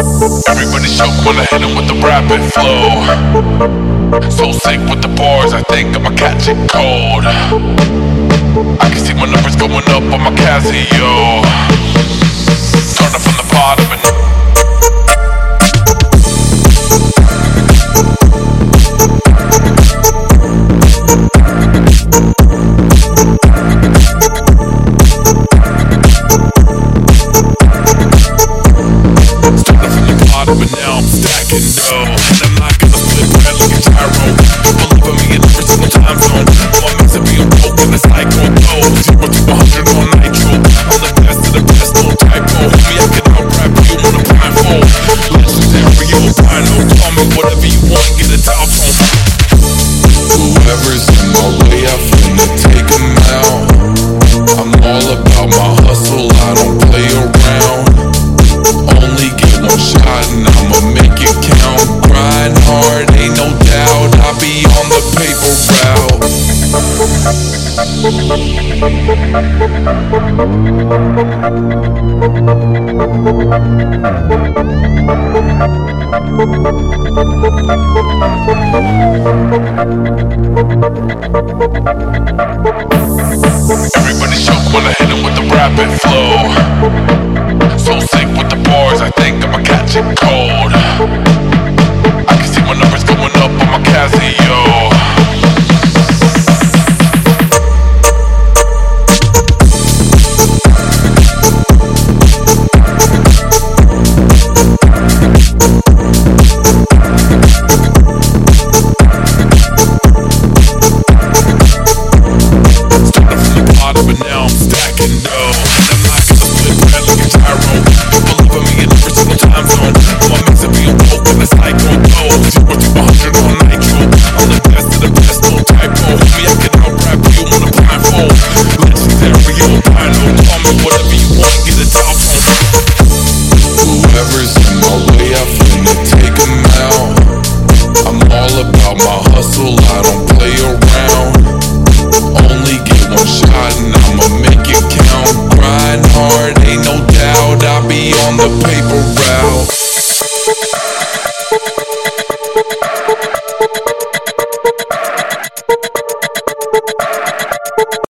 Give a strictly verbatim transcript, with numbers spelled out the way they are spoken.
Everybody choke when I hit him with the rapid flow. So sick with the bars, I think I'ma catch it cold. I can see my numbers going up on my Casio. Starting from the bottom and but now I'm stacking dough. And I'm not gonna flip bread like a gyro. Believe in me in every single time zone. What makes it be a broke in the cycle? Oh, zero to one hundred on nitro. I'm the best of the best, no typo. Homie, I can out-rap you on a blindfold. Legendary albino. Call me whatever you want, get a top on. Whoever's in my way, I finna take 'em out. I'm all about my hustle, I don't play around. Only get one shot and I'ma make it count. Grind hard, ain't no doubt, I'll be on the paper route. Everybody choke when I hit him with the rapid flow. So sick with the bars, I think I'ma catch it cold. I can see my numbers going up on my Casio. Starting from the bottom, but now I'm stacking dough. And I'm not gonna flip bread like a gyro. Believe in me in every single time zone. What makes it be a broke in the cycle? Oh, zero to one hundred on nitro. I'm the best of the best, no typo. Homie, I can out-rap you on a blindfold. Legendary albino. Call me whatever you want, get a top on. Whoever's in my way, I finna take 'em out. I'm all about my hustle, I don't play around. Only get one shot and I'ma make it count. Grind hard, ain't no doubt, I'll be on the paper route.